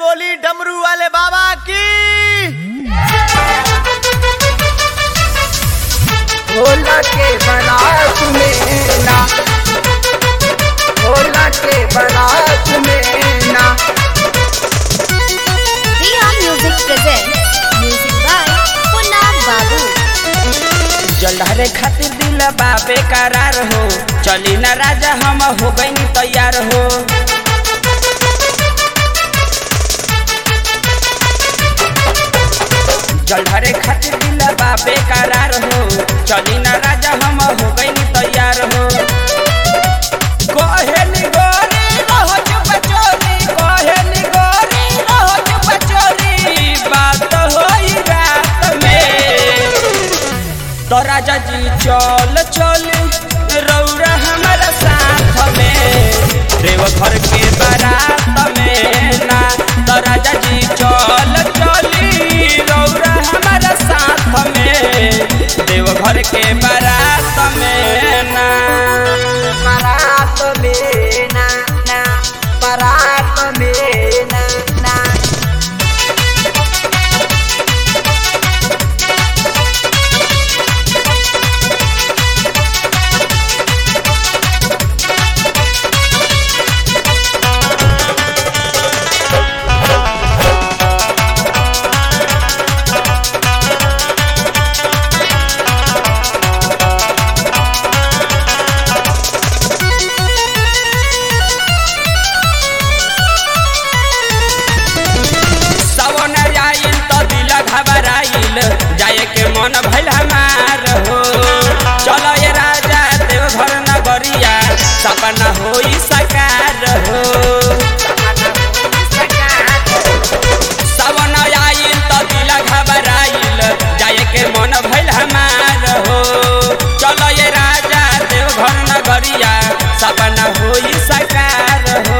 बोली डमरू वाले बाबा की। भोला के बारात में ना, भोला के बारात में ना। Diya Music presents music by Punna Babu. जलहरे खातिर दिल बाबे करार हो, चली न राजा हम हो गई तैयार हो। जलहरे खातिर दिल बाबे करार हो, चली न राजा हम हो गई तैयार हो। कहेली गोरी रहो चुप चोरी, कहेली गोरी रहो चुप चोरी, बात होई रात में। तो राजा जी चल चली रौरा हमारा साथ में, देवघर के बारात में ना। तो राजा जी चल चली रौरा हमारा साथ में, देवघर के बारात में ना। बारात में ना, ना बारात में ना, ना। जाए के मन भइल हमार हो, चलो ये राजा देवघर नगरिया, सपना होई साकार हो। सावन आइल तो दिल घबराइल, जाए के मन भइल हमार हो, चलो ये राजा देवघर नगरिया, सपना होई साकार हो।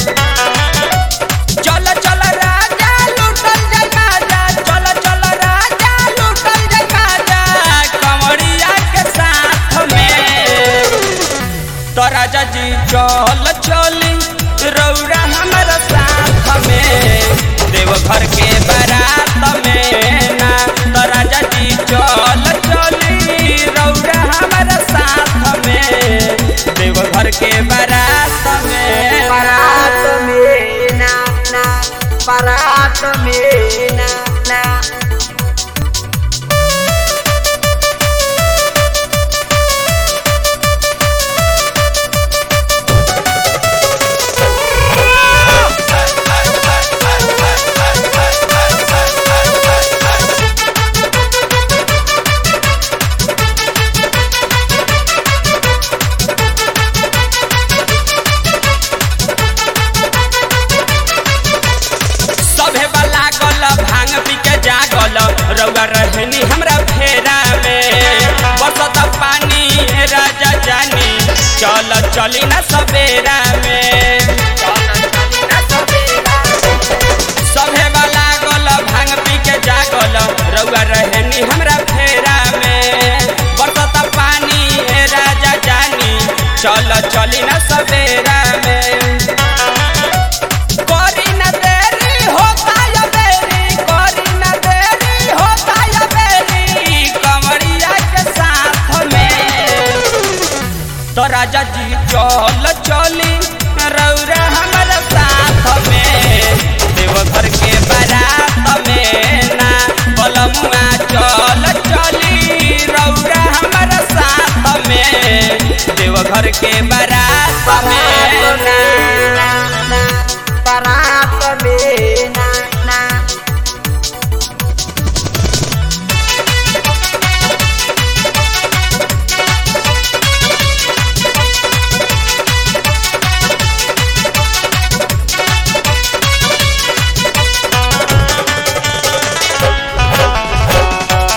राजा जी चल चली रौरा हमारा साथ में, देवघर के बारात में ना। तो राजा जी चल चली रौरा हमारा साथ में, देवघर के बारात में। बारात में ना, ना बारात में ना, ना। रउआ रहनी हमरा फेरा में, बसत पानी राजा जानी, चल चली ना सवेरा में। सभे वाला गल भांग पी के जागल, रउआ रहनी हमरा फेरा में, बसत पानी राजा जानी, चल चली ना सवेरा में। तो राजा जी चल चली रौरा हमारा साथ में, देवघर के बारात में ना। बलमुआ चल चली रौरा हमारा साथ में, देवघर के बारात में ना, बारात में ना, ना।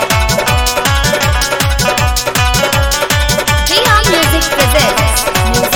Diya Music presents music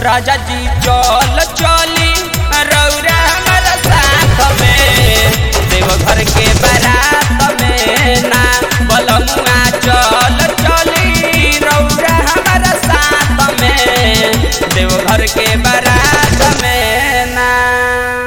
राजा जी चल चल